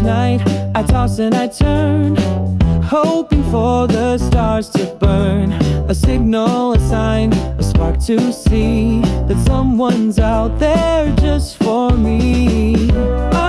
night I toss and I turn, hoping for the stars to burn. A signal, a sign, a spark to see that someone's out there just for me.